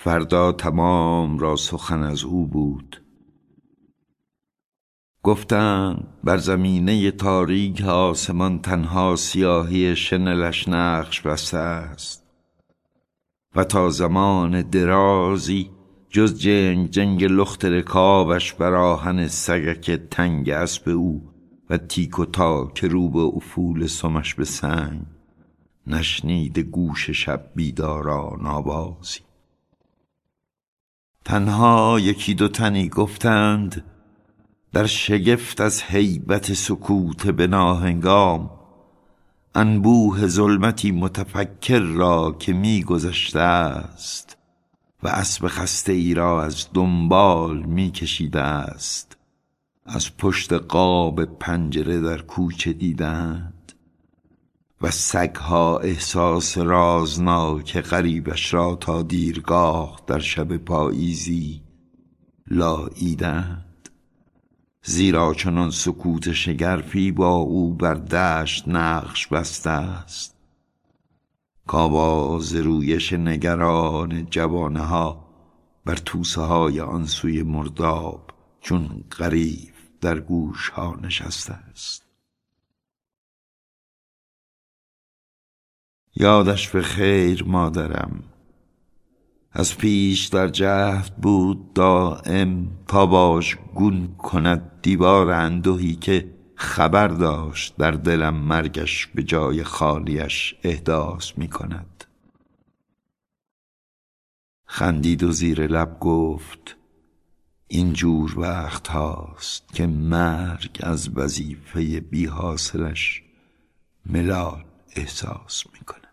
فردا تمام را سخن از او بود. گفتند بر زمینه تاریک آسمان تنها سیاهی شنلش نقش بسته است و تا زمان درازی جز جنگ لخت رکابش بر آهن سگک تنگ اسب او و تیک و تاک رو به افول سمش به سنگ نشنیده گوش شب بیداران آوازی. تنها یکی دو تنی گفتند در شگفت از هیبت سکوت به ناهنگام، انبوه ظلمتی متفکر را که می گذشته است و اسب خسته ای را از دنبال می کشیده است، از پشت قاب پنجره در کوچه دیدند و سگها احساس رازناک غریبش را تا دیرگاه در شب پاییزی لاییدند. زیرا چنان سکوت شگرفی با او بر دشت نقش بسته است کآواز رویش نگران جوانه ها بر توسه های آن سوی مرداب چون غریو در گوش ها نشسته است. یادش به خیر مادرم، از پیش در جهد بود دائم تا باش گون کند دیوار اندوهی که خبر داشت در دلم مرگش به جای خالیش احداث می کند. خندید و زیر لب گفت این جور وقت هاست که مرگ از وظیفه بی حاصلش ملال احساس می کند.